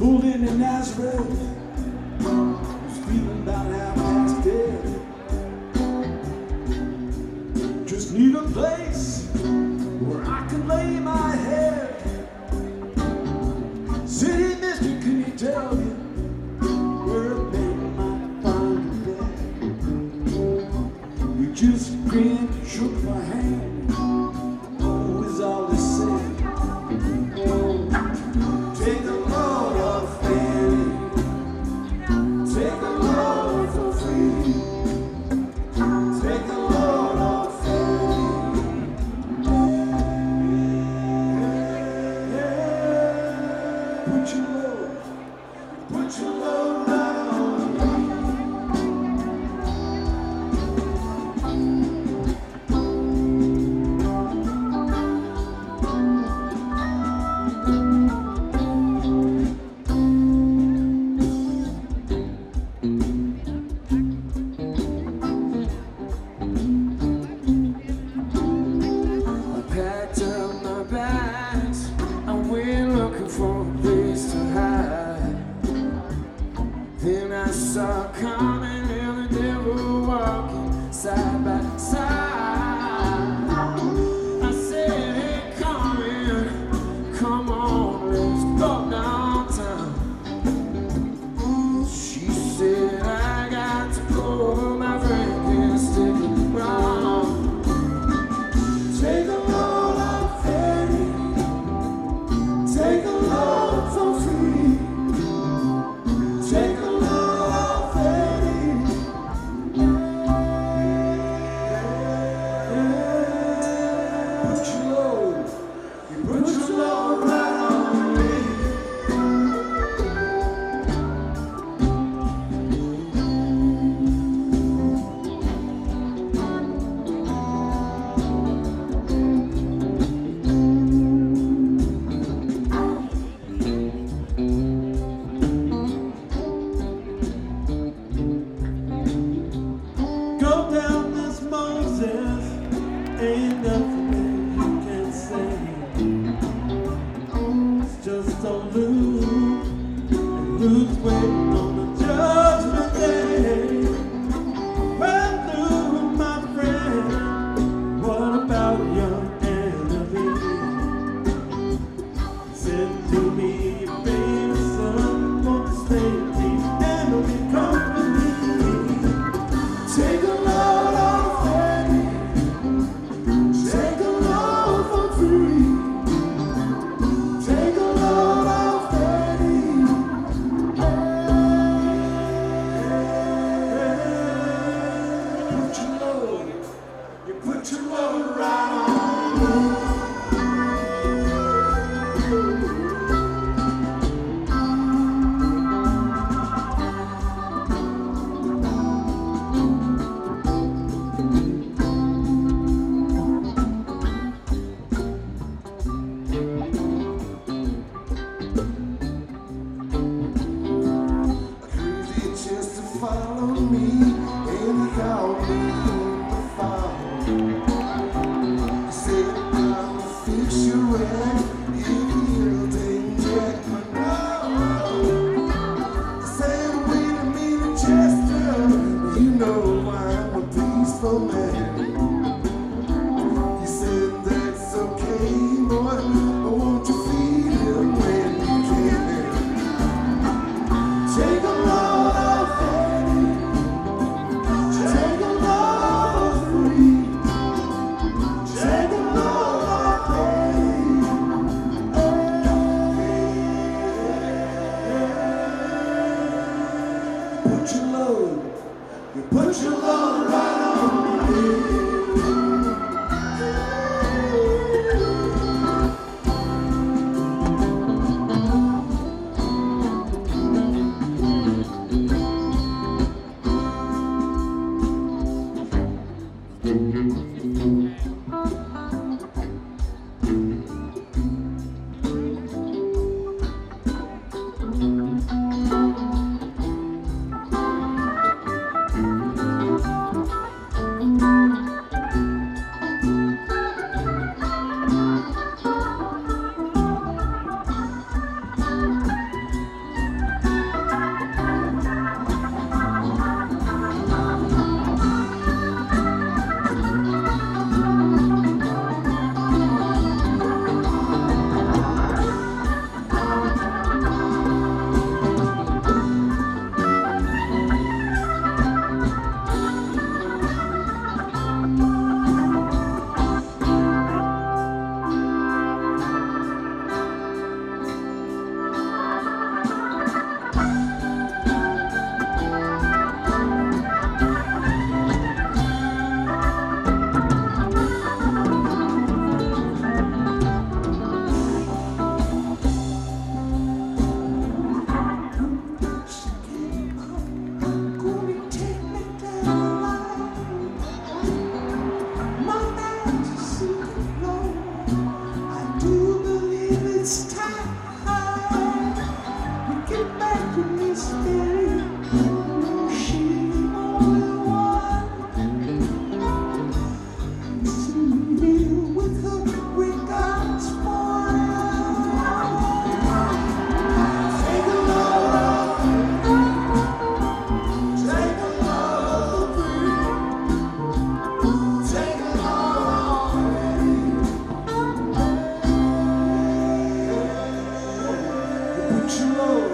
pulled into Nazareth, was feeling about half past dead. Just need a place where I can lay my head. City mister, can you tell me where a baby might find a bed? You just grinned and shook my hand. Oh, is all they said. Take a load of Fanny. Take a load for free. Take a load of Fanny. Put your load right on me. I packed up my bags and we're looking for a place to hide. Then I saw coming and the devil walking side by side. I said, hey, come in, come on, let's go downtown. She said, I got to go, my friend can't stick around. Take a load of Fanny. Take a load for free. Take a load of Fanny. Put your load right on me. Go down this Moses, ain't nothing you can say. It's just don't lose, and lose waiting on the judgment day. Well, through my friend, what about young Annabelle? Said to me, baby son, won't stay deep and be company. Take a load of Fanny. Take a load for free. Take a load of Fanny. You put your load right on me. this time we get back in this day. She only one to deal with her regards for take a look, take a look, take a look. Put your